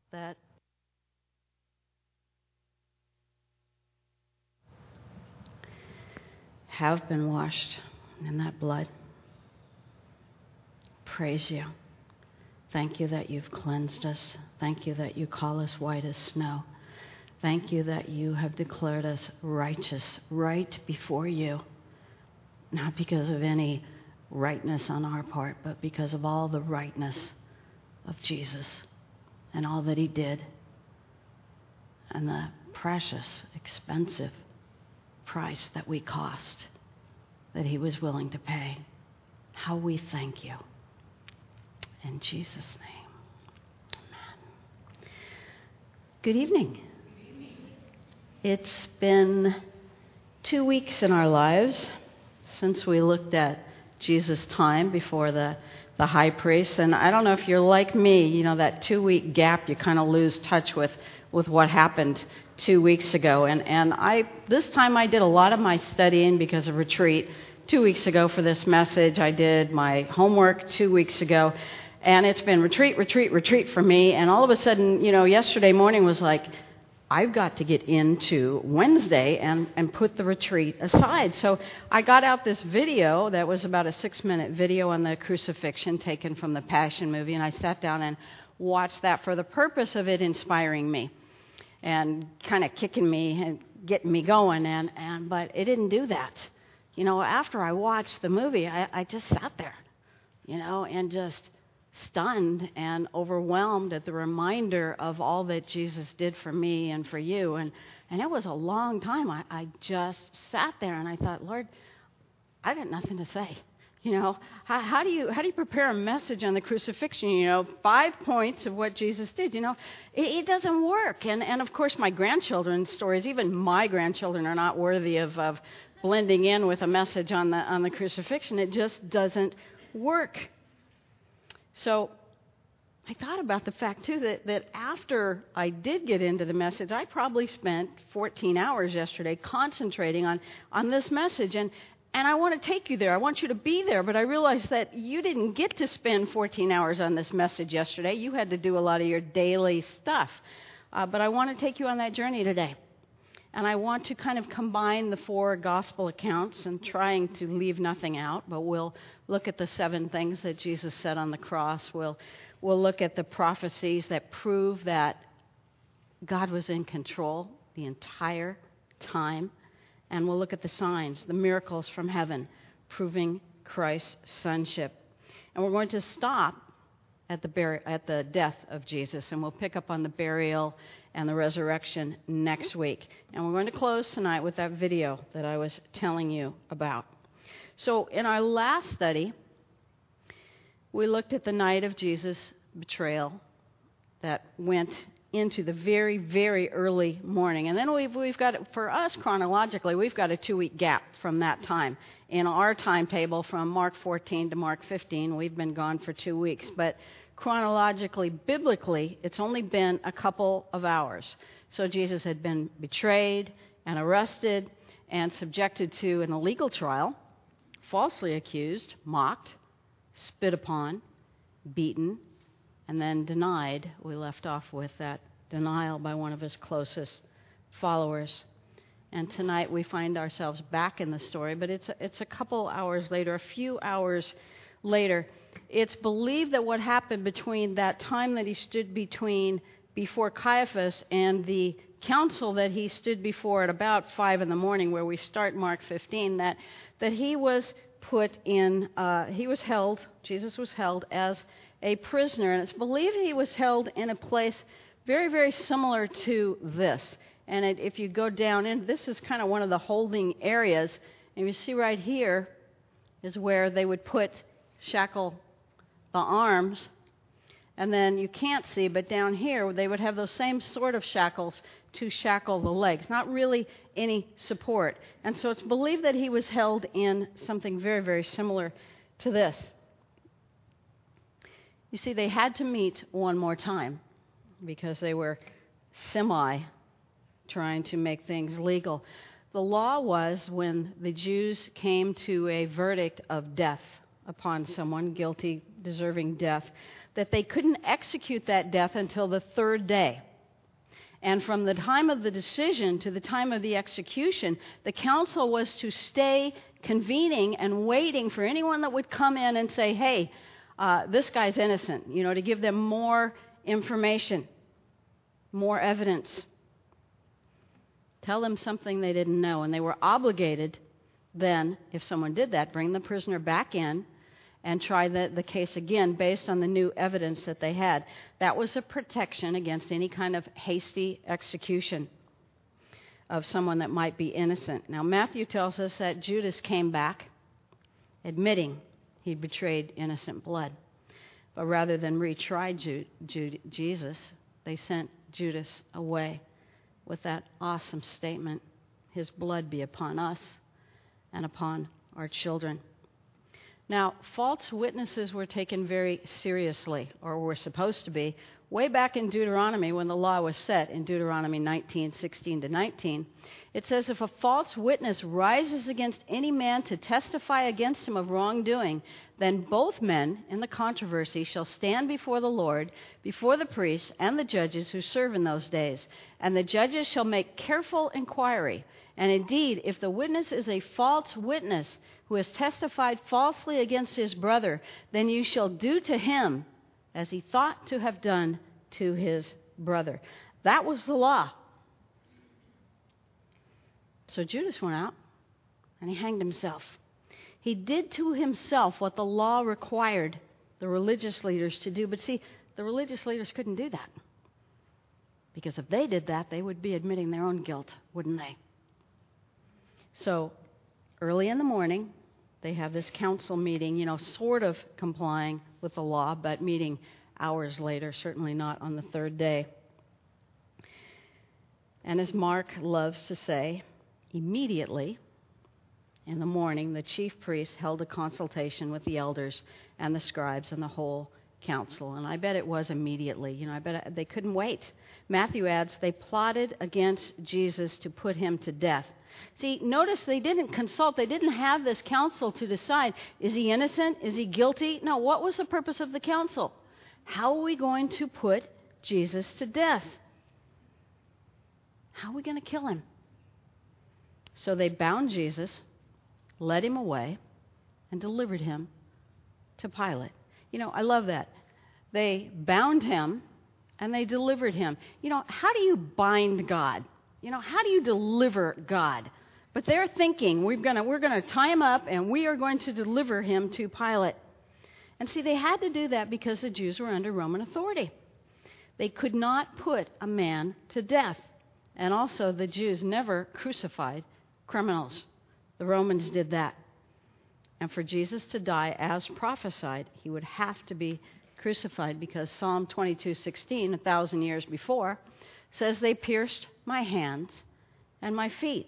that have been washed in that blood. Praise you. Thank you that you've cleansed us. Thank you that you call us white as snow. Thank you that you have declared us righteous, right before you, not because of any rightness on our part, but because of all the rightness of Jesus and all that he did and the precious, expensive price that we cost, that he was willing to pay. How we thank you. In Jesus' name, amen. Good evening. It's been 2 weeks in our lives since we looked at Jesus' time before the high priest. And I don't know if you're like me, you know, that 2-week gap, you kind of lose touch with what happened 2 weeks ago. And this time I did a lot of my studying because of retreat 2 weeks ago for this message. I did my homework 2 weeks ago. And it's been retreat for me. And all of a sudden, you know, yesterday morning was like, I've got to get into Wednesday and put the retreat aside. So I got out this video that was about a 6-minute video on the crucifixion taken from the Passion movie. And I sat down and watched that for the purpose of it inspiring me and kind of kicking me and getting me going. But it didn't do that. You know, after I watched the movie, I just sat there, you know, and just stunned and overwhelmed at the reminder of all that Jesus did for me and for you. And it was a long time. I just sat there and I thought, Lord, I got nothing to say. You know, how do you prepare a message on the crucifixion? You know, 5 points of what Jesus did. You know, it doesn't work. And of course, my grandchildren's stories, even my grandchildren, are not worthy of blending in with a message on the crucifixion. It just doesn't work. So I thought about the fact, too, that after I did get into the message, I probably spent 14 hours yesterday concentrating on this message. And I want to take you there. I want you to be there. But I realized that you didn't get to spend 14 hours on this message yesterday. You had to do a lot of your daily stuff. But I want to take you on that journey today. And I want to kind of combine the 4 gospel accounts and trying to leave nothing out, but we'll look at the 7 things that Jesus said on the cross. We'll look at the prophecies that prove that God was in control the entire time. And we'll look at the signs, the miracles from heaven, proving Christ's sonship. And we're going to stop at the death of Jesus, and we'll pick up on the burial and the resurrection next week. And we're going to close tonight with that video that I was telling you about. So in our last study, we looked at the night of Jesus' betrayal that went into the very, very early morning. And then we've got, for us chronologically, we've got a 2-week gap from that time. In our timetable from Mark 14 to Mark 15, we've been gone for 2 weeks. But chronologically, biblically, it's only been a couple of hours. So Jesus had been betrayed and arrested and subjected to an illegal trial, falsely accused, mocked, spit upon, beaten, and then denied. We left off with that denial by one of his closest followers. And tonight we find ourselves back in the story, but it's a couple hours later, a few hours later. It's believed that what happened between that time that he stood before Caiaphas and the council that he stood before at about 5 in the morning, where we start Mark 15, that he was put in, Jesus was held as a prisoner. And it's believed he was held in a place very, very similar to this. And if you go down in, this is kind of one of the holding areas. And you see right here is where they would shackle the arms. And then you can't see, but down here they would have those same sort of shackles to shackle the legs. Not really any support. And so it's believed that he was held in something very, very similar to this. You see, they had to meet one more time because they were trying to make things legal. The law was when the Jews came to a verdict of death upon someone guilty, deserving death, that they couldn't execute that death until the third day. And from the time of the decision to the time of the execution, the council was to stay convening and waiting for anyone that would come in and say, hey, this guy's innocent, to give them more information, more evidence. Tell them something they didn't know. And they were obligated then, if someone did that, bring the prisoner back in and try the case again based on the new evidence that they had. That was a protection against any kind of hasty execution of someone that might be innocent. Now, Matthew tells us that Judas came back admitting he betrayed innocent blood. But rather than retry Jesus, they sent Judas away with that awesome statement, his blood be upon us and upon our children. Now, false witnesses were taken very seriously, or were supposed to be, way back in Deuteronomy when the law was set in Deuteronomy 19:16-19. It says, if a false witness rises against any man to testify against him of wrongdoing, then both men in the controversy shall stand before the Lord, before the priests and the judges who serve in those days. And the judges shall make careful inquiry. And indeed, if the witness is a false witness who has testified falsely against his brother, then you shall do to him as he thought to have done to his brother. That was the law. So Judas went out and he hanged himself. He did to himself what the law required the religious leaders to do. But see, the religious leaders couldn't do that. Because if they did that, they would be admitting their own guilt, wouldn't they? So early in the morning, they have this council meeting, sort of complying with the law, but meeting hours later, certainly not on the third day. And as Mark loves to say, immediately in the morning, the chief priest held a consultation with the elders and the scribes and the whole council. And I bet it was immediately. I bet they couldn't wait. Matthew adds, they plotted against Jesus to put him to death. See, notice they didn't consult. They didn't have this council to decide, is he innocent? Is he guilty? No, what was the purpose of the council? How are we going to put Jesus to death? How are we going to kill him? So they bound Jesus, led him away, and delivered him to Pilate. I love that. They bound him and they delivered him. How do you bind God? How do you deliver God? But they're thinking, we're going to tie him up and we are going to deliver him to Pilate. And see, they had to do that because the Jews were under Roman authority. They could not put a man to death. And also, the Jews never crucified criminals. The Romans did that. And for Jesus to die as prophesied, he would have to be crucified because Psalm 22:16, 1,000 years before, says they pierced my hands and my feet.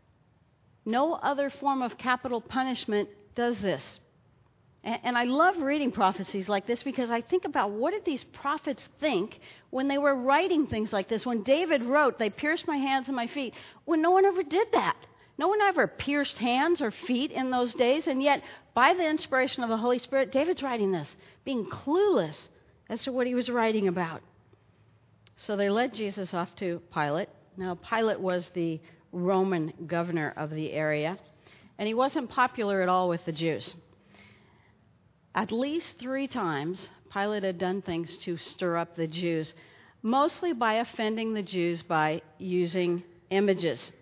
No other form of capital punishment does this. And I love reading prophecies like this because I think about what did these prophets think when they were writing things like this. When David wrote, they pierced my hands and my feet, when no one ever did that. No one ever pierced hands or feet in those days, and yet by the inspiration of the Holy Spirit, David's writing this, being clueless as to what he was writing about. So they led Jesus off to Pilate. Now, Pilate was the Roman governor of the area, and he wasn't popular at all with the Jews. At least 3 times, Pilate had done things to stir up the Jews, mostly by offending the Jews by using images.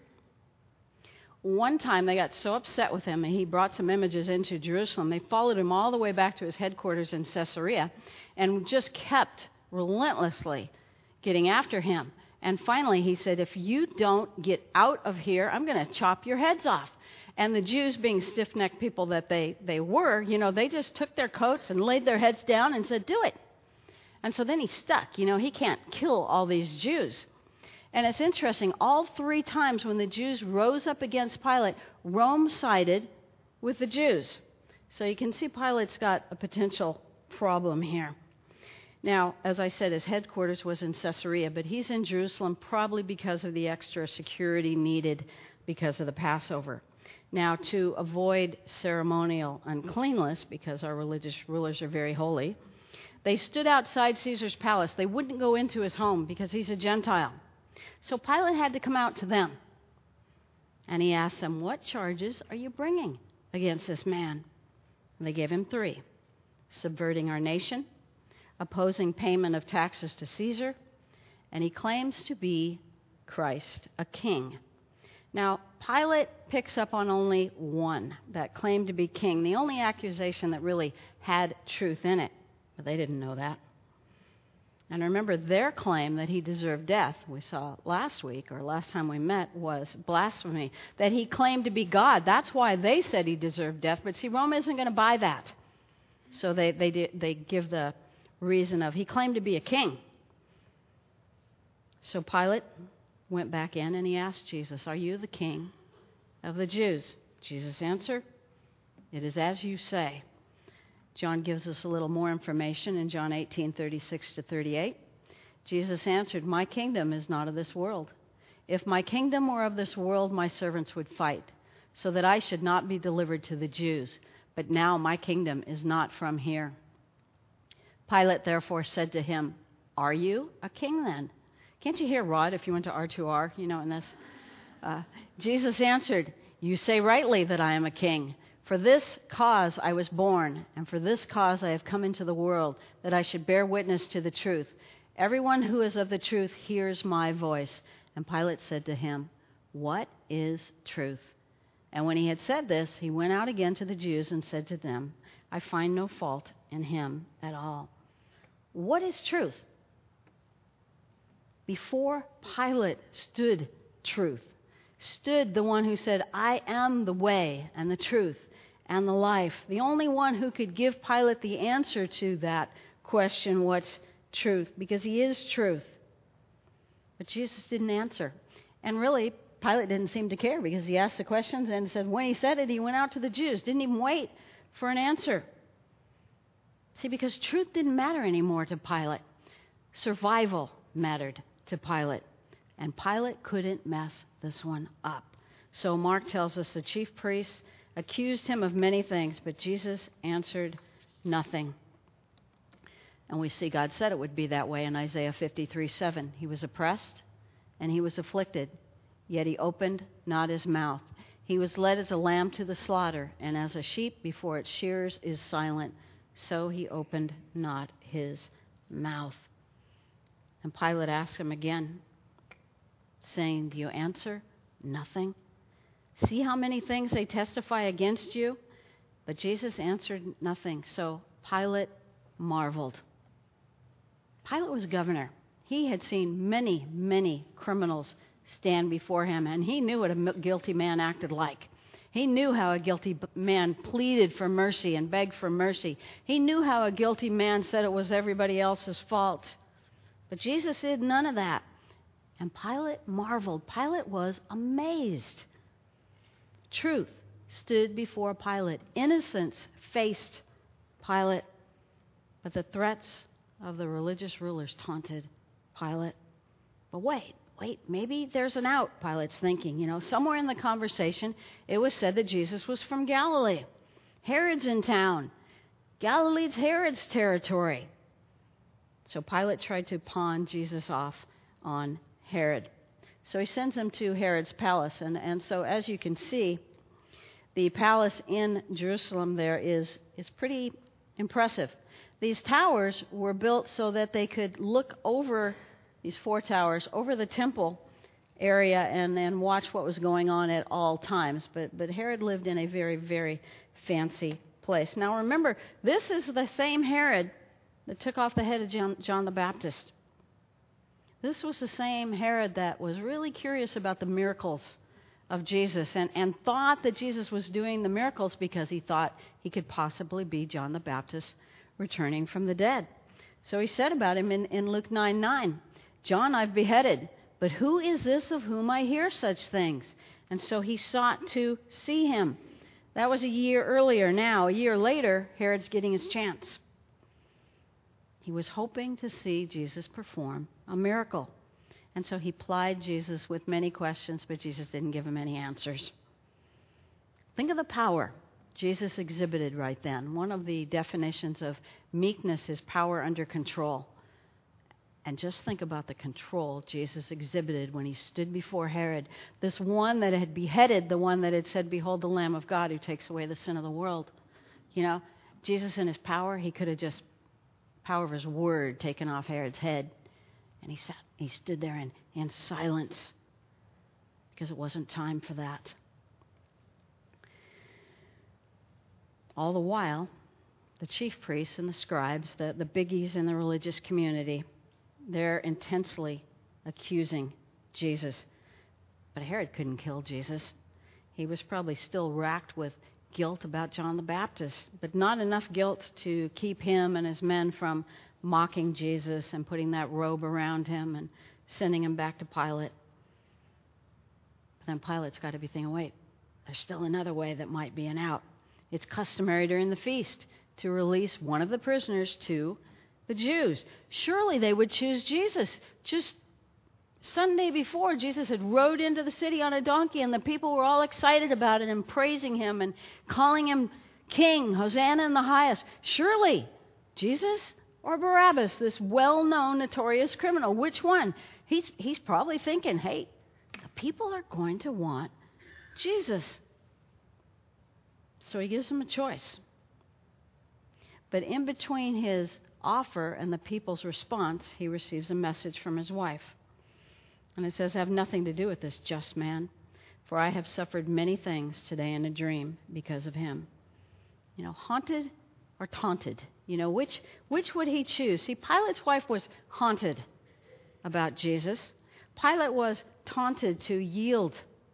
One time they got so upset with him and he brought some images into Jerusalem, they followed him all the way back to his headquarters in Caesarea and just kept relentlessly getting after him. And finally he said, if you don't get out of here, I'm going to chop your heads off. And the Jews, being stiff-necked people that they were, they just took their coats and laid their heads down and said, do it. And so then he stuck. He can't kill all these Jews. And it's interesting, all 3 times when the Jews rose up against Pilate, Rome sided with the Jews. So you can see Pilate's got a potential problem here. Now, as I said, his headquarters was in Caesarea, but he's in Jerusalem probably because of the extra security needed because of the Passover. Now, to avoid ceremonial uncleanness, because our religious rulers are very holy, They stood outside Caesar's palace. They wouldn't go into his home because he's a Gentile. So Pilate had to come out to them. And he asked them, "What charges are you bringing against this man?" And they gave him 3: subverting our nation, opposing payment of taxes to Caesar, and he claims to be Christ, a king. Now, Pilate picks up on only one that claimed to be king, the only accusation that really had truth in it. But they didn't know that. And remember, their claim that he deserved death, we saw last week, or last time we met, was blasphemy, that he claimed to be God. That's why they said he deserved death. But see, Rome isn't going to buy that. So they give the reason of he claimed to be a king. So Pilate went back in and he asked Jesus, "Are you the king of the Jews?" Jesus answered, "It is as you say." John gives us a little more information in John 18:36-38. Jesus answered, "My kingdom is not of this world. If my kingdom were of this world, my servants would fight, so that I should not be delivered to the Jews. But now my kingdom is not from here." Pilate therefore said to him, "Are you a king then?" Can't you hear Rod if you went to R2R, in this? Jesus answered, "You say rightly that I am a king. For this cause I was born, and for this cause I have come into the world, that I should bear witness to the truth. Everyone who is of the truth hears my voice." And Pilate said to him, "What is truth?" And when he had said this, he went out again to the Jews and said to them, "I find no fault in him at all." What is truth? Before Pilate stood truth, stood the one who said, "I am the way and the truth and the life." The only one who could give Pilate the answer to that question, what's truth? Because he is truth. But Jesus didn't answer. And really, Pilate didn't seem to care because he asked the questions and said when he said it, he went out to the Jews. Didn't even wait for an answer. See, because truth didn't matter anymore to Pilate. Survival mattered to Pilate. And Pilate couldn't mess this one up. So Mark tells us the chief priests accused him of many things, but Jesus answered nothing. And we see God said it would be that way in Isaiah 53:7. He was oppressed and he was afflicted, yet he opened not his mouth. He was led as a lamb to the slaughter, and as a sheep before its shearers is silent, so he opened not his mouth. And Pilate asked him again, saying, "Do you answer nothing? See how many things they testify against you?" But Jesus answered nothing. So Pilate marveled. Pilate was governor. He had seen many, many criminals stand before him, and he knew what a guilty man acted like. He knew how a guilty man pleaded for mercy and begged for mercy. He knew how a guilty man said it was everybody else's fault. But Jesus did none of that. And Pilate marveled. Pilate was amazed. Truth stood before Pilate. Innocence faced Pilate. But the threats of the religious rulers taunted Pilate. But wait, maybe there's an out, Pilate's thinking. Somewhere in the conversation, it was said that Jesus was from Galilee. Herod's in town. Galilee's Herod's territory. So Pilate tried to pawn Jesus off on Herod. So he sends him to Herod's palace. And so as you can see, the palace in Jerusalem there is pretty impressive. These towers were built so that they could look over, these 4 towers, over the temple area and then watch what was going on at all times. But Herod lived in a very, very fancy place. Now remember, this is the same Herod that took off the head of John the Baptist. This was the same Herod that was really curious about the miracles of Jesus and thought that Jesus was doing the miracles because he thought he could possibly be John the Baptist returning from the dead. So he said about him in Luke 9:9, "John I've beheaded, but who is this of whom I hear such things?" And so he sought to see him. That was a year earlier. Now, a year later, Herod's getting his chance. He was hoping to see Jesus perform a miracle. And so he plied Jesus with many questions, but Jesus didn't give him any answers. Think of the power Jesus exhibited right then. One of the definitions of meekness is power under control. And just think about the control Jesus exhibited when he stood before Herod, this one that had beheaded the one that had said, "Behold the Lamb of God who takes away the sin of the world." You know, Jesus in his power, he could have just, power of his word, taken off Herod's head. And he stood there in silence because it wasn't time for that. All the while, the chief priests and the scribes, the biggies in the religious community, they're intensely accusing Jesus. But Herod couldn't kill Jesus. He was probably still racked with guilt about John the Baptist, but not enough guilt to keep him and his men from mocking Jesus and putting that robe around him and sending him back to Pilate. But then Pilate's got to be thinking, wait, there's still another way that might be an out. It's customary during the feast to release one of the prisoners to the Jews. Surely they would choose Jesus. Just Sunday before, Jesus had rode into the city on a donkey, and the people were all excited about it and praising him and calling him king, Hosanna in the highest. Surely, Jesus or Barabbas, this well-known, notorious criminal, which one? He's probably thinking, hey, the people are going to want Jesus. So he gives them a choice. But in between his offer and the people's response, he receives a message from his wife. And it says, "Have nothing to do with this just man, for I have suffered many things today in a dream because of him." You know, haunted or taunted? You know, which would he choose? See, Pilate's wife was haunted about Jesus. Pilate was taunted to yield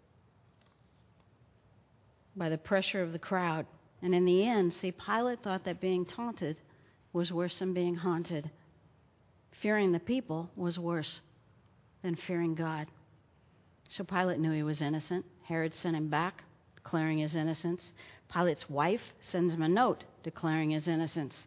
by the pressure of the crowd. And in the end, see, Pilate thought that being taunted was worse than being haunted. Fearing the people was worse than fearing God. So Pilate knew he was innocent. Herod sent him back, declaring his innocence. Pilate's wife sends him a note declaring his innocence.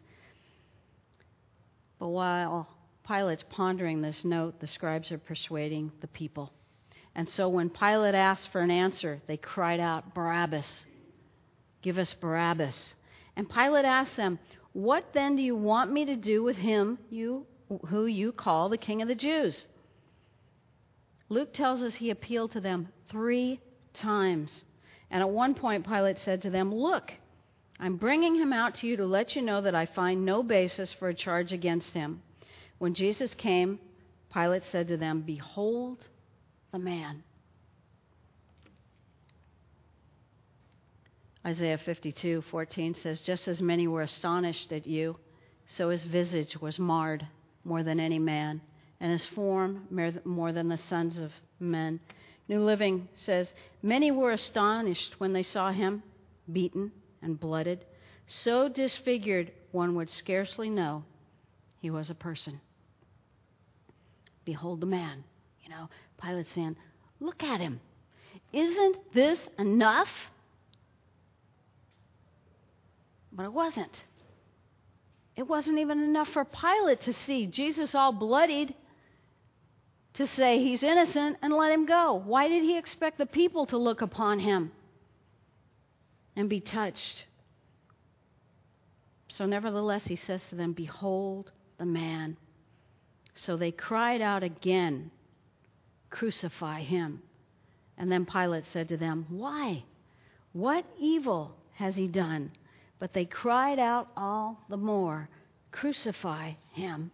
But while Pilate's pondering this note, the scribes are persuading the people. And so when Pilate asked for an answer, they cried out, "Barabbas! Give us Barabbas." And Pilate asked them, "What then do you want me to do with him who you call the King of the Jews?" Luke tells us he appealed to them 3 times. And at one point, Pilate said to them, "Look, I'm bringing him out to you to let you know that I find no basis for a charge against him." When Jesus came, Pilate said to them, "Behold the man." Isaiah 52:14 says, "Just as many were astonished at you, so his visage was marred more than any man, and his form more than the sons of men." New Living says, "Many were astonished when they saw him, beaten and blooded, so disfigured one would scarcely know he was a person." Behold the man. You know, Pilate's saying, look at him. Isn't this enough? But it wasn't. It wasn't even enough for Pilate to see Jesus all bloodied to say he's innocent and let him go. Why did he expect the people to look upon him and be touched? So nevertheless, he says to them, "Behold the man." So they cried out again, "Crucify him." And then Pilate said to them, "Why? What evil has he done?" But they cried out all the more, "Crucify him."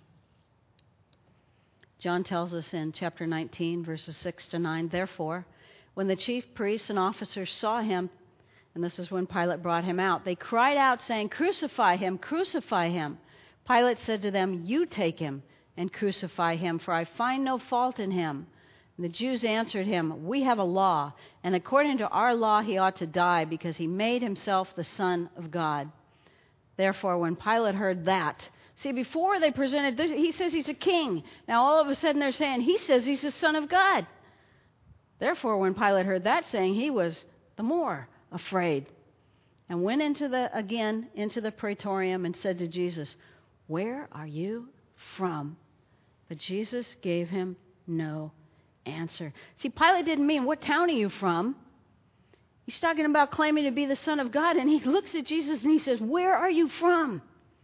John tells us in chapter 19, verses 6 to 9, "Therefore, when the chief priests and officers saw him," and this is when Pilate brought him out, "they cried out, saying, 'Crucify him, crucify him.' Pilate said to them, 'You take him and crucify him, for I find no fault in him.' And the Jews answered him, 'We have a law, and according to our law he ought to die, because he made himself the Son of God.' Therefore, when Pilate heard that," see, before they presented, he says he's a king. Now all of a sudden they're saying, he says he's the Son of God. Therefore, when Pilate heard that saying, he was the more afraid, and went again into the praetorium and said to Jesus, "Where are you from?" But Jesus gave him no answer. See, Pilate didn't mean, "What town are you from?" He's talking about claiming to be the Son of God, and he looks at Jesus and he says, "Where are you from?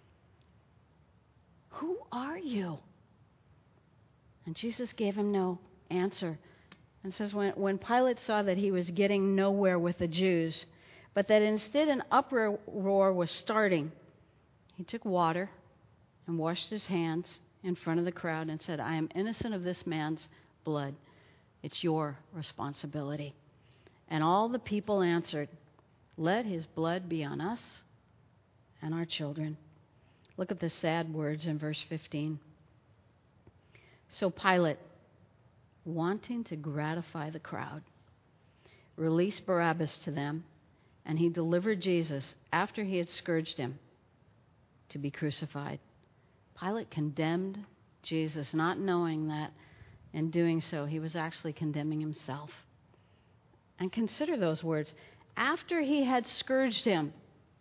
Who are you?" And Jesus gave him no answer. And says when Pilate saw that he was getting nowhere with the Jews, but that instead an uproar was starting, he took water and washed his hands in front of the crowd and said, "I am innocent of this man's blood. It's your responsibility." And all the people answered, "Let his blood be on us and our children." Look at the sad words in verse 15. So Pilate, wanting to gratify the crowd, released Barabbas to them, and he delivered Jesus, after he had scourged him, to be crucified. Pilate condemned Jesus, not knowing that in doing so he was actually condemning himself. And consider those words. After he had scourged him.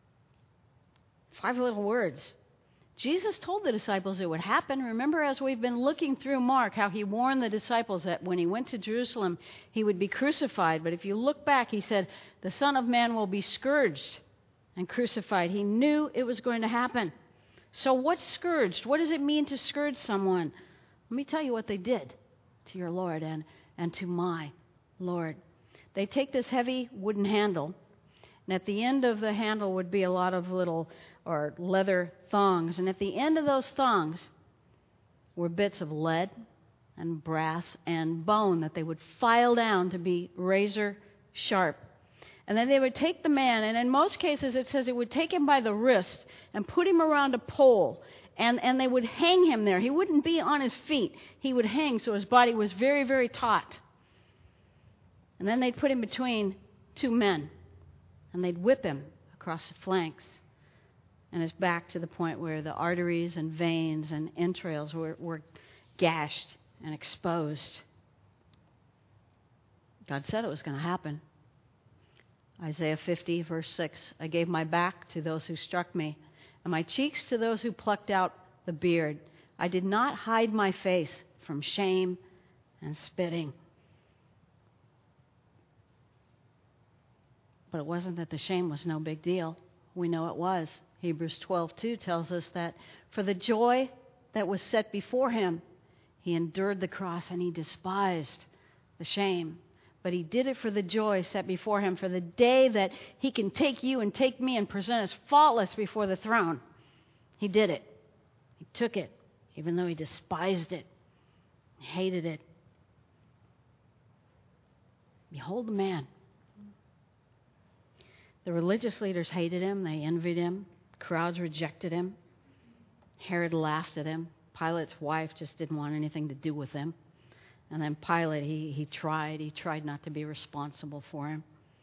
5 little words. Jesus told the disciples it would happen. Remember, as we've been looking through Mark, how he warned the disciples that when he went to Jerusalem, he would be crucified. But if you look back, he said, the Son of Man will be scourged and crucified. He knew it was going to happen. So what's scourged? What does it mean to scourge someone? Let me tell you what they did to your Lord and to my Lord. They take this heavy wooden handle, and at the end of the handle would be a lot of little or leather thongs. And at the end of those thongs were bits of lead and brass and bone that they would file down to be razor sharp. And then they would take the man, and in most cases it says it would take him by the wrist and put him around a pole, and they would hang him there. He wouldn't be on his feet. He would hang so his body was very, very taut. And then they'd put him between 2 men, and they'd whip him across the flanks and his back to the point where the arteries and veins and entrails were gashed and exposed. God said it was going to happen. Isaiah 50, verse 6, I gave my back to those who struck me, and my cheeks to those who plucked out the beard. I did not hide my face from shame and spitting. But it wasn't that the shame was no big deal. We know it was. Hebrews 12:2 tells us that for the joy that was set before him, he endured the cross and he despised the shame. But he did it for the joy set before him, for the day that he can take you and take me and present us faultless before the throne. He did it. He took it, even though he despised it, hated it. Behold the man. The religious leaders hated him. They envied him. Crowds rejected him. Herod laughed at him. Pilate's wife just didn't want anything to do with him. And then Pilate, he tried not to be responsible for him.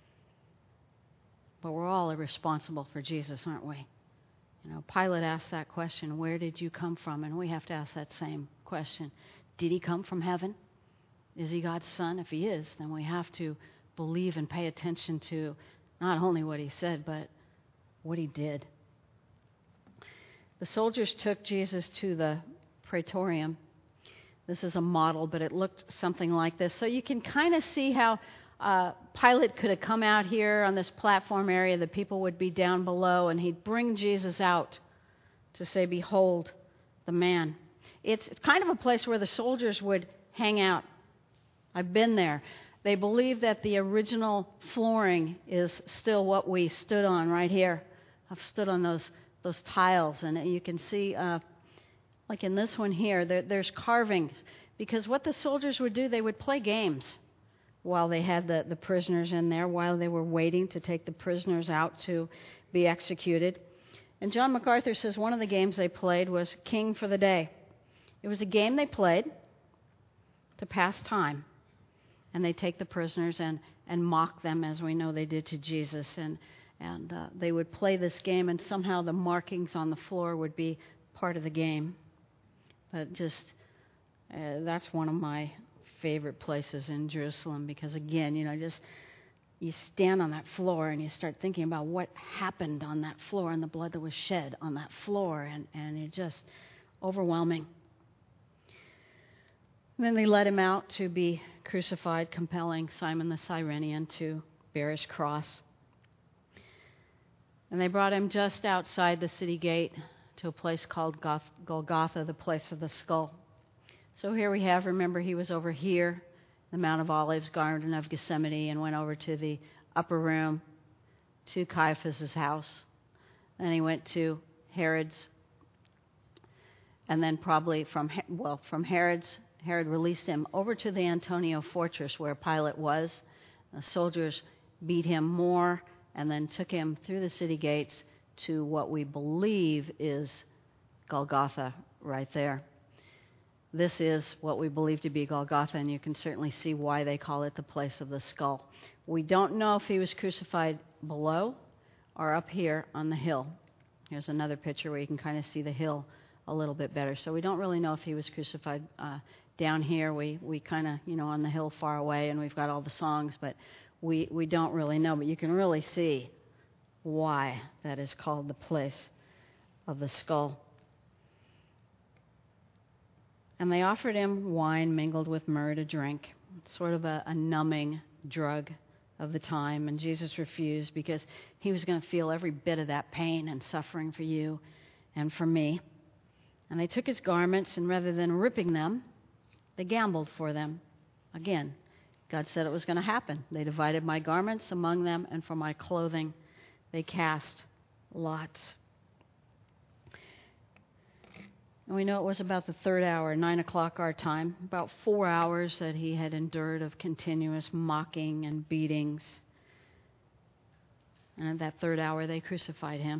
But we're all responsible for Jesus, aren't we? You know, Pilate asked that question, where did you come from? And we have to ask that same question. Did he come from heaven? Is he God's son? If he is, then we have to believe and pay attention to not only what he said, but what he did. The soldiers took Jesus to the praetorium. This is a model, but it looked something like this. So you can kind of see how Pilate could have come out here on this platform area. The people would be down below, and he'd bring Jesus out to say, behold, the man. It's kind of a place where the soldiers would hang out. I've been there. They believe that the original flooring is still what we stood on right here. I've stood on those tiles, and you can see, like in this one here, there's carvings. Because what the soldiers would do, they would play games while they had the prisoners in there, while they were waiting to take the prisoners out to be executed. And John MacArthur says one of the games they played was King for the Day. It was a game they played to pass time. And they take the prisoners and mock them, as we know they did to Jesus. And they would play this game, and somehow the markings on the floor would be part of the game. But just, that's one of my favorite places in Jerusalem, because again, you stand on that floor and you start thinking about what happened on that floor and the blood that was shed on that floor, and it's just overwhelming. And then they let him out to be crucified, compelling Simon the Cyrenian to bear his cross. And they brought him just outside the city gate to a place called Golgotha, the place of the skull. So here we have, remember, he was over here, the Mount of Olives, Garden of Gethsemane, and went over to the upper room, to Caiaphas' house. Then he went to Herod's, and then probably from Herod's, Herod released him over to the Antonia fortress where Pilate was. The soldiers beat him more and then took him through the city gates to what we believe is Golgotha right there. This is what we believe to be Golgotha, and you can certainly see why they call it the place of the skull. We don't know if he was crucified below or up here on the hill. Here's another picture where you can kind of see the hill a little bit better. So we don't really know if he was crucified down here. We kind of, on the hill far away, and we've got all the songs, but we don't really know. But you can really see why that is called the place of the skull. And they offered him wine mingled with myrrh to drink, sort of a numbing drug of the time. And Jesus refused because he was going to feel every bit of that pain and suffering for you and for me. And they took his garments, and rather than ripping them, they gambled for them. Again, God said it was going to happen. They divided my garments among them, and for my clothing they cast lots. And we know it was about the third hour, 9 o'clock our time, about 4 hours that he had endured of continuous mocking and beatings. And at that third hour, they crucified him.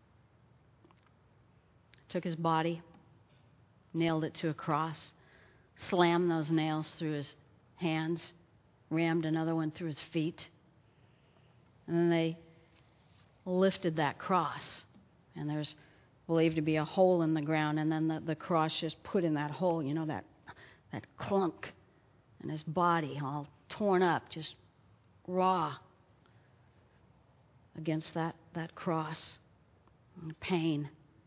Took his body, nailed it to a cross, slammed those nails through his hands, rammed another one through his feet. And then they lifted that cross. And there's believed to be a hole in the ground, and then the cross just put in that hole, that clunk, and his body all torn up, just raw against that cross, and pain.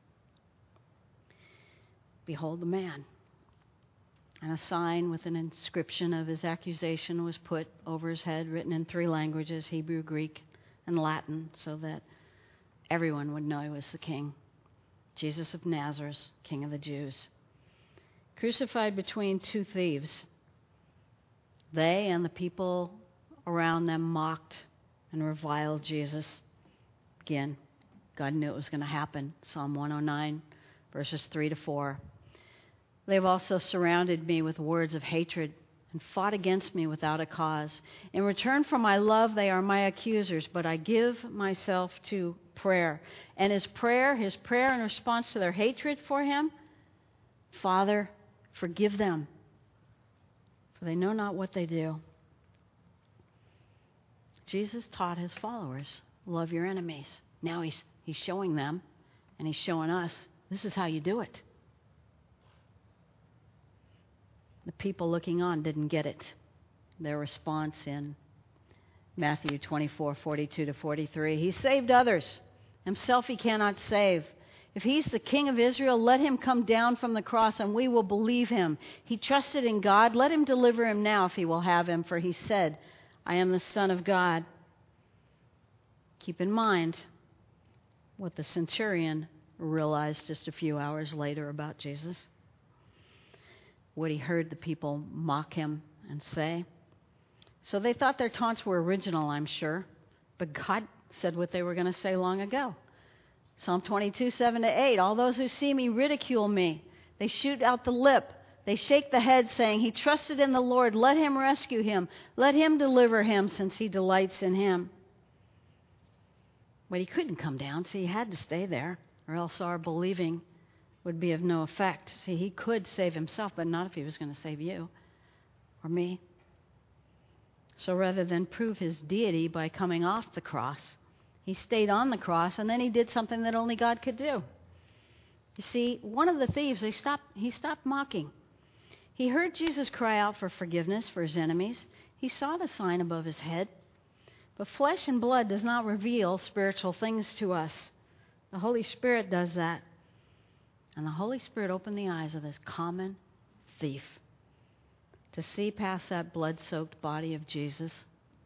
Behold the man. And a sign with an inscription of his accusation was put over his head, written in 3 languages, Hebrew, Greek, and Latin, so that everyone would know he was the king. Jesus of Nazareth, King of the Jews. Crucified between 2 thieves. They and the people around them mocked and reviled Jesus. Again, God knew it was going to happen. Psalm 109, verses 3 to 4. They've also surrounded me with words of hatred and fought against me without a cause. In return for my love, they are my accusers, but I give myself to prayer. And his prayer in response to their hatred for him, Father, forgive them, for they know not what they do. Jesus taught his followers, love your enemies. Now he's showing them, and he's showing us, this is how you do it. The people looking on didn't get it. Their response in Matthew 24:42 to 43, he saved others. Himself he cannot save. If he's the King of Israel, let him come down from the cross and we will believe him. He trusted in God. Let him deliver him now if he will have him, for he said, I am the Son of God. Keep in mind what the centurion realized just a few hours later about Jesus. What he heard the people mock him and say. So they thought their taunts were original, I'm sure. But God said what they were going to say long ago. Psalm 22, 7 to 8. All those who see me ridicule me. They shoot out the lip. They shake the head, saying, he trusted in the Lord. Let him rescue him. Let him deliver him, since he delights in him. But he couldn't come down, so he had to stay there, or else our believing would be of no effect. See, he could save himself, but not if he was going to save you or me. So rather than prove his deity by coming off the cross, he stayed on the cross, and then he did something that only God could do. You see, one of the thieves, he stopped mocking. He heard Jesus cry out for forgiveness for his enemies. He saw the sign above his head. But flesh and blood does not reveal spiritual things to us. The Holy Spirit does that. And the Holy Spirit opened the eyes of this common thief to see past that blood-soaked body of Jesus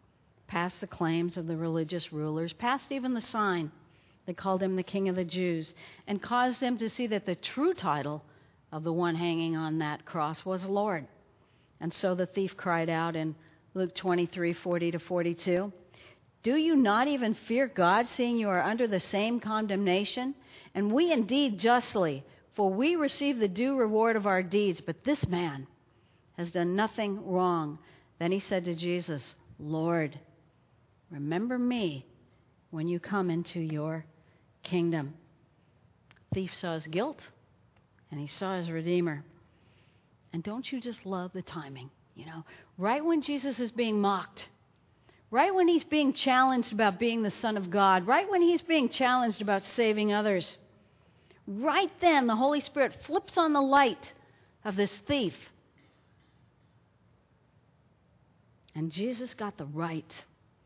past the claims of the religious rulers, past even the sign that called him the King of the Jews, and caused them to see that the true title of the one hanging on that cross was Lord. And so the thief cried out in Luke 23:40-42, "Do you not even fear God, seeing you are under the same condemnation? And we indeed justly, for we receive the due reward of our deeds, but this man has done nothing wrong." Then he said to Jesus, "Lord, remember me when you come into your kingdom." Thief saw his guilt, and he saw his Redeemer. And don't you just love the timing? Right when Jesus is being mocked, right when he's being challenged about being the Son of God, right when he's being challenged about saving others, right then the Holy Spirit flips on the light of this thief. And Jesus got the right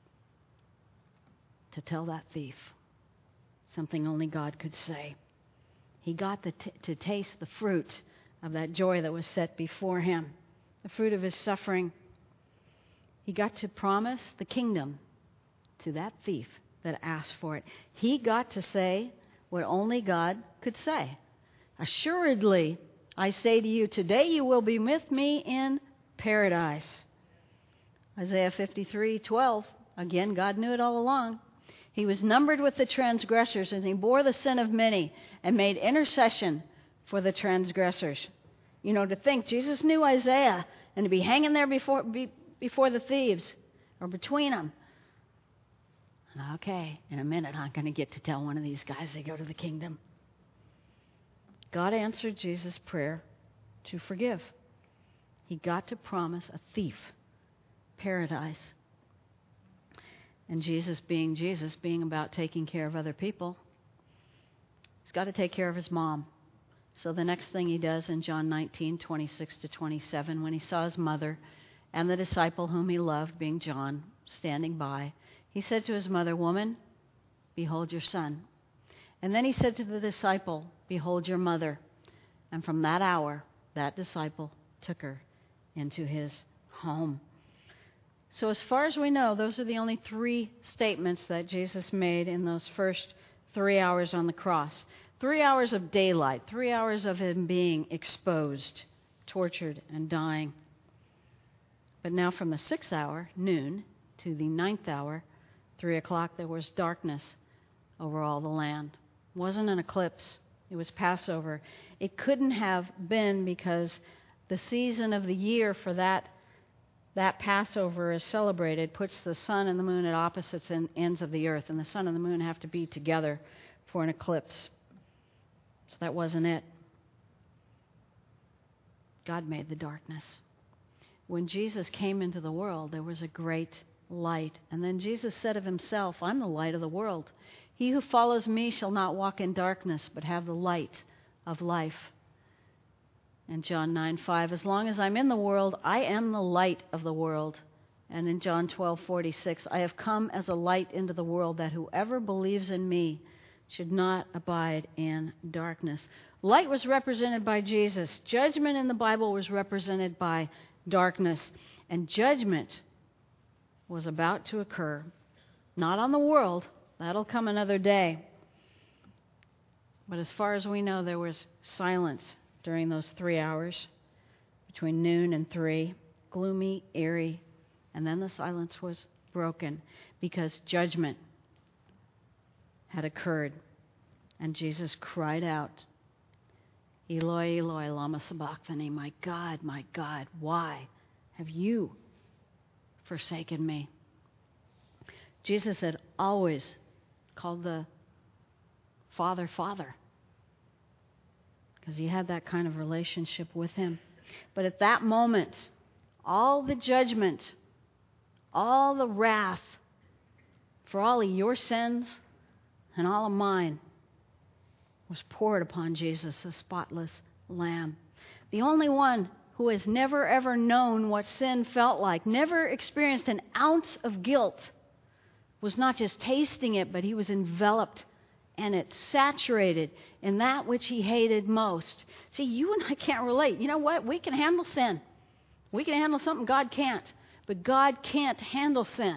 to tell that thief something only God could say. He got to taste the fruit of that joy that was set before him, the fruit of his suffering. He got to promise the kingdom to that thief that asked for it. He got to say what only God could say. "Assuredly, I say to you, today you will be with me in paradise." Isaiah 53:12. Again, God knew it all along. "He was numbered with the transgressors, and he bore the sin of many, and made intercession for the transgressors." To think Jesus knew Isaiah, and to be hanging there before the thieves, or between them. Okay, in a minute I'm going to get to tell one of these guys they go to the kingdom. God answered Jesus' prayer to forgive. He got to promise a thief paradise. And Jesus, being about taking care of other people, he's got to take care of his mom. So the next thing he does in John 19:26-27, when he saw his mother and the disciple whom he loved, being John, standing by, he said to his mother, "Woman, behold your son." And then he said to the disciple, "Behold your mother." And from that hour, that disciple took her into his home. So as far as we know, those are the only 3 statements that Jesus made in those first 3 hours on the cross. 3 hours of daylight, 3 hours of him being exposed, tortured, and dying. But now from the 6th hour, noon, to the 9th hour, 3 o'clock, there was darkness over all the land. It wasn't an eclipse. It was Passover. It couldn't have been because the season of the year for that Passover is celebrated, puts the sun and the moon at opposite ends of the earth, and the sun and the moon have to be together for an eclipse. So that wasn't it. God made the darkness. When Jesus came into the world, there was a great light. And then Jesus said of himself, "I'm the light of the world. He who follows me shall not walk in darkness, but have the light of life." And John 9:5, "As long as I'm in the world, I am the light of the world." And in John 12:46, "I have come as a light into the world, that whoever believes in me should not abide in darkness." Light was represented by Jesus. Judgment in the Bible was represented by darkness. And judgment was about to occur. Not on the world. That'll come another day. But as far as we know, there was silence during those 3 hours, between noon and 3, gloomy, eerie, and then the silence was broken because judgment had occurred. And Jesus cried out, "Eloi, Eloi, lama sabachthani," my God, why have you forsaken me?" Jesus had always called the Father, Father, because he had that kind of relationship with him. But at that moment, all the judgment, all the wrath for all of your sins and all of mine was poured upon Jesus, the spotless Lamb. The only one who has never ever known what sin felt like, never experienced an ounce of guilt, was not just tasting it, but he was enveloped and it saturated in that which he hated most. See, you and I can't relate. You know what? We can handle sin. We can handle something God can't. But God can't handle sin.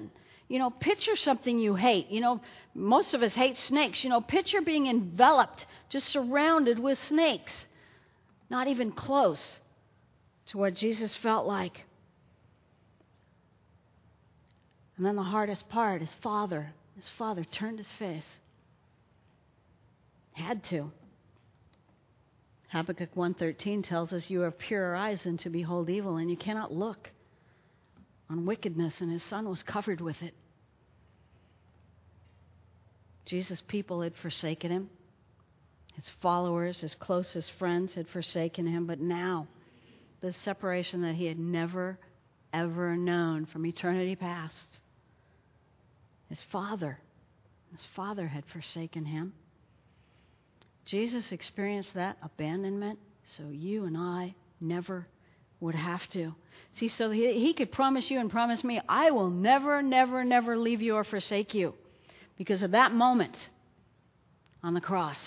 Picture something you hate. Most of us hate snakes. Picture being enveloped, just surrounded with snakes. Not even close to what Jesus felt like. And then the hardest part, his father turned his face. Had to. Habakkuk 1:13 tells us, you have purer eyes than to behold evil, and you cannot look on wickedness, and his son was covered with it. Jesus' people had forsaken him. His followers, his closest friends had forsaken him, but now, the separation that he had never, ever known from eternity past, his father had forsaken him. Jesus experienced that abandonment so you and I never would have to. See, so he could promise you and promise me, I will never, never, never leave you or forsake you because of that moment on the cross.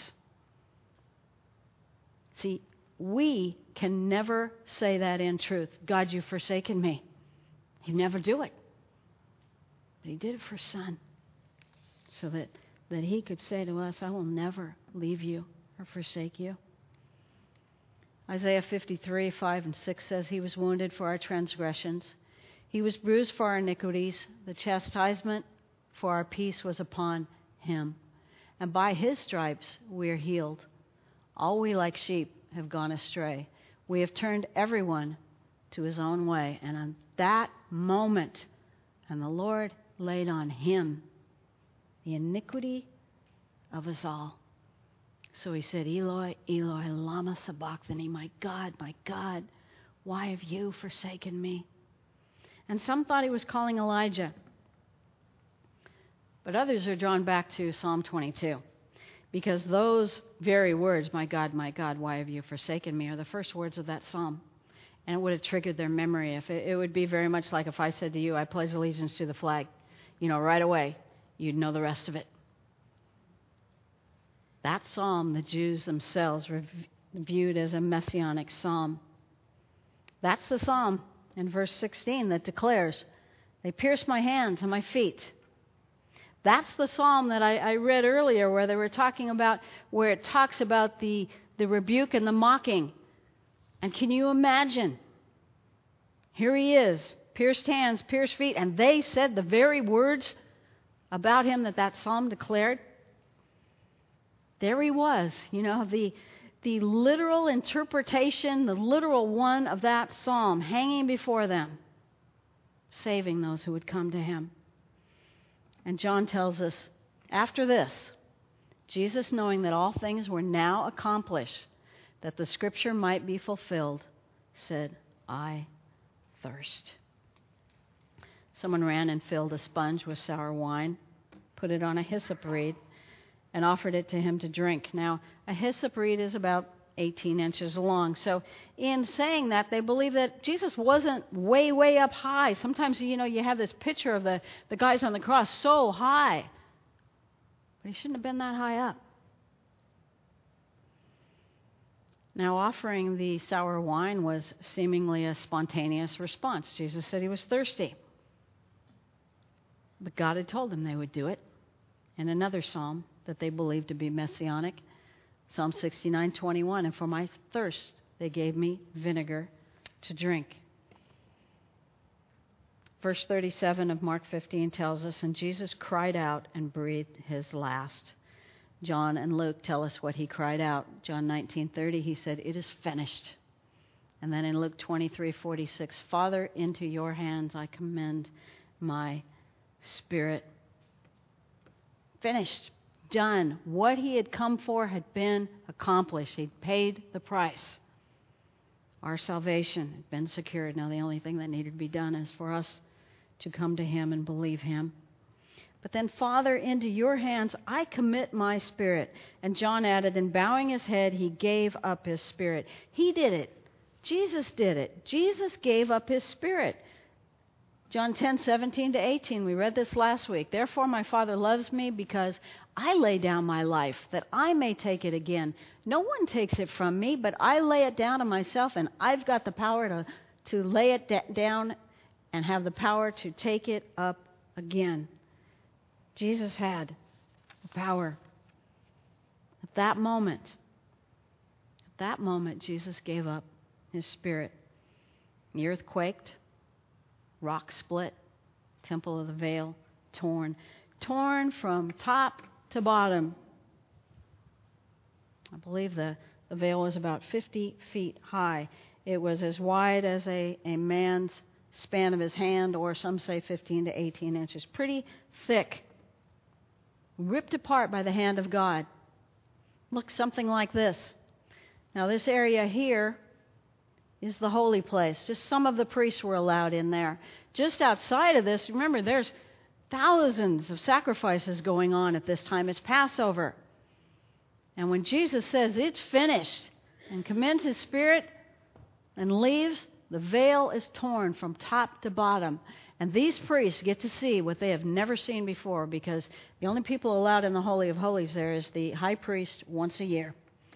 See, we can never say that in truth. God, you've forsaken me. He'd never do it. But he did it for his son so that he could say to us, I will never leave you or forsake you. Isaiah 53:5-6 says, he was wounded for our transgressions. He was bruised for our iniquities. The chastisement for our peace was upon him. And by his stripes we are healed. All we like sheep have gone astray. We have turned everyone to his own way. And on that moment, and the Lord laid on him the iniquity of us all. So he said, Eloi, Eloi, lama sabachthani, my God, why have you forsaken me? And some thought he was calling Elijah. But others are drawn back to Psalm 22. Because those very words, my God, why have you forsaken me, are the first words of that psalm. And it would have triggered their memory. If it would be very much like if I said to you, I pledge allegiance to the flag, right away, you'd know the rest of it. That psalm, the Jews themselves viewed as a messianic psalm. That's the psalm in verse 16 that declares, they pierced my hands and my feet. That's the psalm that I read earlier where they were talking about, where it talks about the rebuke and the mocking. And can you imagine? Here he is, pierced hands, pierced feet, and they said the very words about him that psalm declared. There he was, the literal interpretation, the literal one of that psalm hanging before them, saving those who would come to him. And John tells us, after this, Jesus, knowing that all things were now accomplished, that the scripture might be fulfilled, said, I thirst. Someone ran and filled a sponge with sour wine, put it on a hyssop reed, and offered it to him to drink. Now, a hyssop reed is about 18 inches long. So in saying that, they believe that Jesus wasn't way, way up high. Sometimes, you have this picture of the guys on the cross so high. But he shouldn't have been that high up. Now, offering the sour wine was seemingly a spontaneous response. Jesus said he was thirsty. But God had told them they would do it in another psalm that they believed to be messianic, Psalm 69:21. And for my thirst, they gave me vinegar to drink. Verse 37 of Mark 15 tells us, and Jesus cried out and breathed his last. John and Luke tell us what he cried out. John 19:30, he said, it is finished. And then in Luke 23:46, Father, into your hands I commend my spirit. Finished. Done. What he had come for had been accomplished. He'd paid the price. Our salvation had been secured. Now the only thing that needed to be done is for us to come to him and believe him. But then, Father, into your hands I commit my spirit. And John added, and bowing his head, he gave up his spirit. He did it. Jesus did it. Jesus gave up his spirit. John 10:17-18, we read this last week. Therefore my Father loves me because I lay down my life that I may take it again. No one takes it from me, but I lay it down to myself, and I've got the power to lay it down and have the power to take it up again. Jesus had the power. At that moment, Jesus gave up his spirit. The earth quaked, rock split, temple of the veil torn from top to bottom. I believe the veil was about 50 feet high. It was as wide as a man's span of his hand, or some say 15 to 18 inches. Pretty thick, ripped apart by the hand of God. Look, something like this. Now, this area here is the holy place. Just some of the priests were allowed in there. Just outside of this, remember, there's thousands of sacrifices going on at this time. It's Passover. And when Jesus says it's finished and commends his spirit and leaves, the veil is torn from top to bottom. And these priests get to see what they have never seen before, because the only people allowed in the Holy of Holies there is the high priest once a year.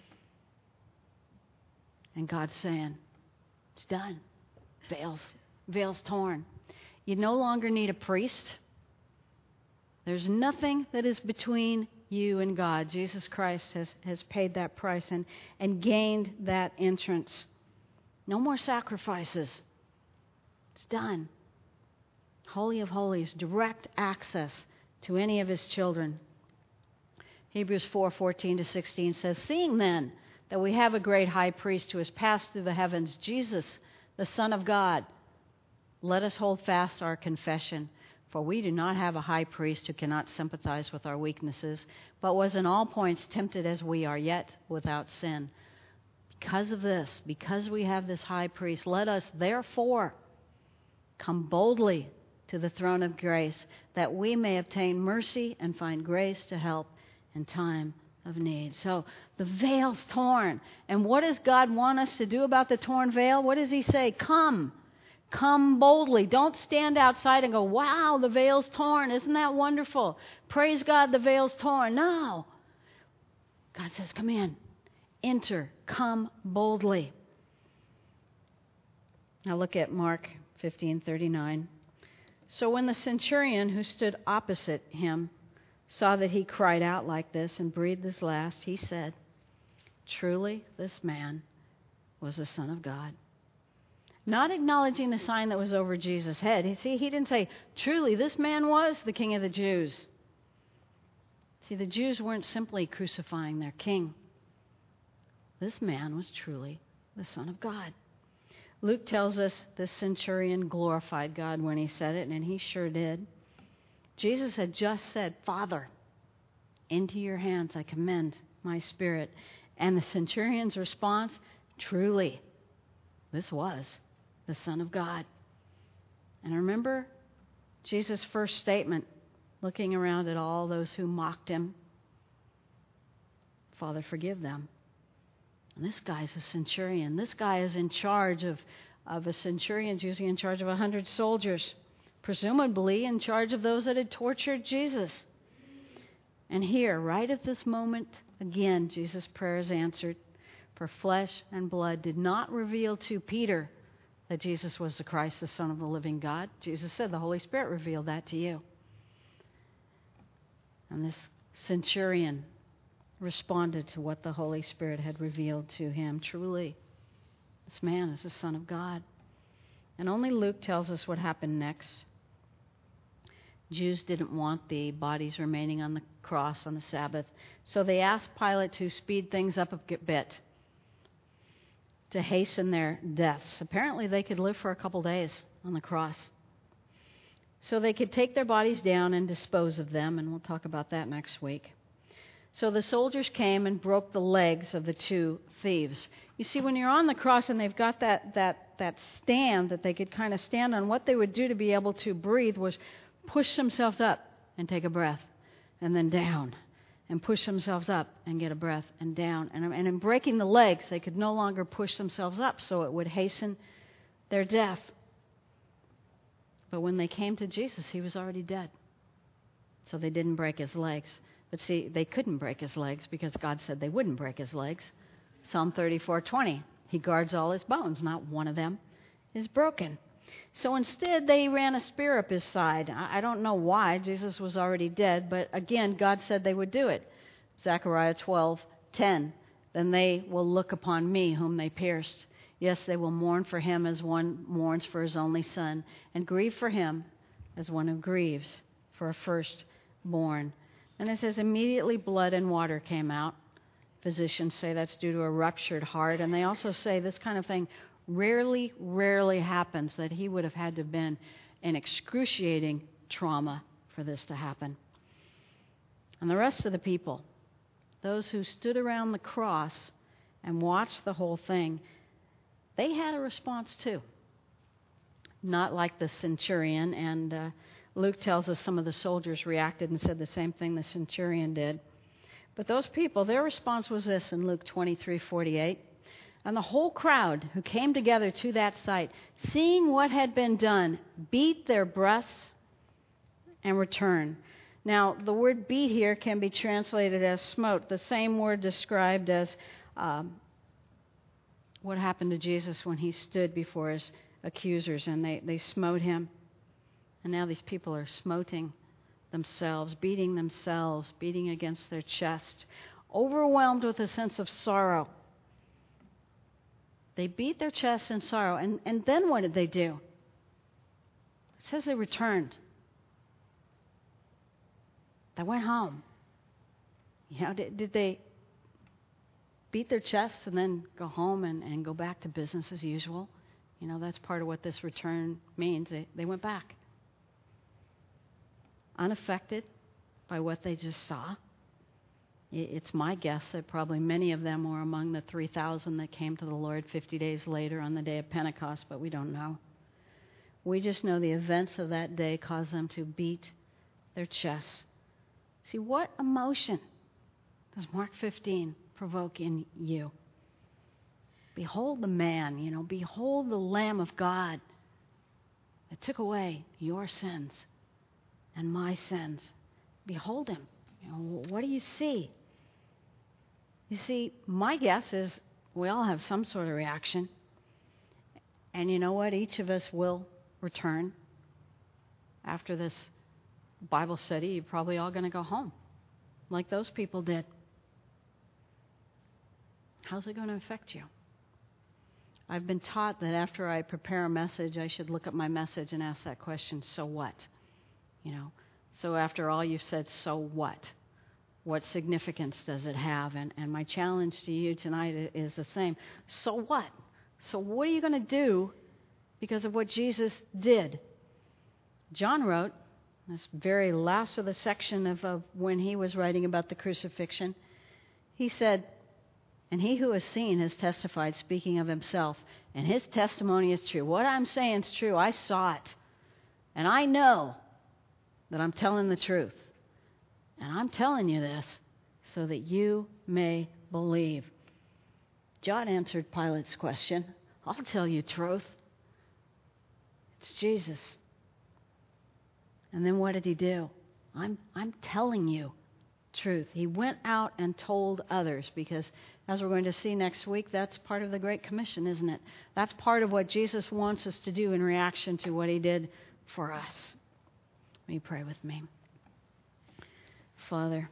And God's saying, it's done. Veil's torn. You no longer need a priest. There's nothing that is between you and God. Jesus Christ has paid that price and gained that entrance. No more sacrifices. It's done. Holy of Holies, direct access to any of his children. Hebrews 4:14 to 16 says, "Seeing then that we have a great high priest who has passed through the heavens, Jesus, the Son of God, let us hold fast our confession. For we do not have a high priest who cannot sympathize with our weaknesses, but was in all points tempted as we are, yet without sin." Because of this, because we have this high priest, let us therefore come boldly to the throne of grace, that we may obtain mercy and find grace to help in time of need. So the veil's torn. And what does God want us to do about the torn veil? What does he say? Come boldly. Don't stand outside and go, wow, the veil's torn. Isn't that wonderful? Praise God, the veil's torn. No. God says, come in. Enter. Come boldly. Now look at Mark 15:39. So when the centurion who stood opposite him saw that he cried out like this and breathed his last, he said, "Truly, this man was the Son of God." Not acknowledging the sign that was over Jesus' head. He didn't say, "Truly, this man was the King of the Jews." See, the Jews weren't simply crucifying their king. This man was truly the Son of God. Luke tells us the centurion glorified God when he said it, and he sure did. Jesus had just said, "Father, into your hands I commend my spirit." And the centurion's response, truly, this was the Son of God. And remember Jesus' first statement, looking around at all those who mocked him. "Father, forgive them." And this guy's a centurion. This guy is in charge of a centurion's usually in charge of 100 soldiers, presumably in charge of those that had tortured Jesus. And here, right at this moment, again, Jesus' prayer is answered. For flesh and blood did not reveal to Peter that Jesus was the Christ, the Son of the living God. Jesus said, the Holy Spirit revealed that to you. And this centurion responded to what the Holy Spirit had revealed to him. Truly, this man is the Son of God. And only Luke tells us what happened next. Jews didn't want the bodies remaining on the cross on the Sabbath, so they asked Pilate to speed things up a bit, to hasten their deaths. Apparently they could live for a couple days on the cross. So they could take their bodies down and dispose of them, and we'll talk about that next week. So the soldiers came and broke the legs of the two thieves. You see, when you're on the cross and they've got that stand that they could kind of stand on, what they would do to be able to breathe was push themselves up and take a breath, and then down, and push themselves up and get a breath, and down. And in breaking the legs, they could no longer push themselves up, so it would hasten their death. But when they came to Jesus, he was already dead. So they didn't break his legs. But see, they couldn't break his legs because God said they wouldn't break his legs. Psalm 34:20. He guards all his bones. Not one of them is broken. So instead, they ran a spear up his side. I don't know why. Jesus was already dead, but again, God said they would do it. Zechariah 12:10. Then they will look upon me, whom they pierced. Yes, they will mourn for him as one mourns for his only son, and grieve for him as one who grieves for a firstborn. And it says, immediately blood and water came out. Physicians say that's due to a ruptured heart, and they also say this kind of thing rarely happens, that he would have had to have been in excruciating trauma for this to happen. And the rest of the people, those who stood around the cross and watched the whole thing, they had a response too. Not like the centurion, and Luke tells us some of the soldiers reacted and said the same thing the centurion did. But those people, their response was this in Luke 23:48. And the whole crowd who came together to that sight, seeing what had been done, beat their breasts and returned. Now, the word beat here can be translated as smote, the same word described as what happened to Jesus when he stood before his accusers and they smote him. And now these people are smoting themselves, beating against their chest, overwhelmed with a sense of sorrow. They beat their chests in sorrow. And then what did they do? It says they returned. They went home. Did they beat their chests and then go home and go back to business as usual? That's part of what this return means. They went back. Unaffected by what they just saw. It's my guess that probably many of them were among the 3,000 that came to the Lord 50 days later on the day of Pentecost, but we don't know. We just know the events of that day caused them to beat their chests. See, what emotion does Mark 15 provoke in you? Behold the man, behold the Lamb of God that took away your sins and my sins. Behold him. What do you see? You see, my guess is we all have some sort of reaction. And you know what? Each of us will return. After this Bible study, you're probably all going to go home, like those people did. How's it going to affect you? I've been taught that after I prepare a message, I should look at my message and ask that question, so what? So after all you've said, so what? What significance does it have? And my challenge to you tonight is the same. So what? So what are you going to do because of what Jesus did? John wrote, this very last of the section of when he was writing about the crucifixion, he said, and he who has seen has testified, speaking of himself, and his testimony is true. What I'm saying is true. I saw it. And I know that I'm telling the truth. And I'm telling you this so that you may believe. John answered Pilate's question. I'll tell you truth. It's Jesus. And then what did he do? I'm telling you truth. He went out and told others because, as we're going to see next week, that's part of the Great Commission, isn't it? That's part of what Jesus wants us to do in reaction to what he did for us. Will you pray with me? Father,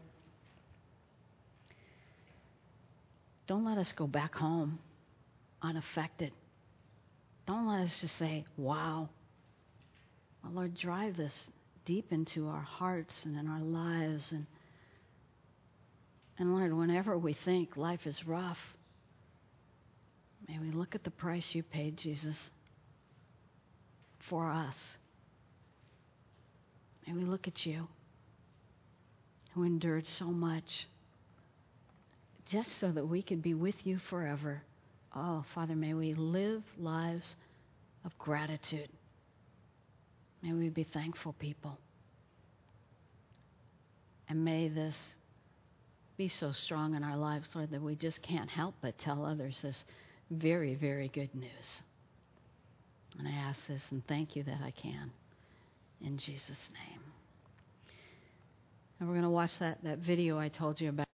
don't let us go back home unaffected. Don't let us just say, wow. Well, Lord, drive this deep into our hearts and in our lives. And Lord, whenever we think life is rough, may we look at the price you paid, Jesus, for us. May we look at you, who endured so much, just so that we could be with you forever. Oh, Father, may we live lives of gratitude. May we be thankful people. And may this be so strong in our lives, Lord, that we just can't help but tell others this very, very good news. And I ask this and thank you that I can. In Jesus' name. And we're going to watch that video I told you about.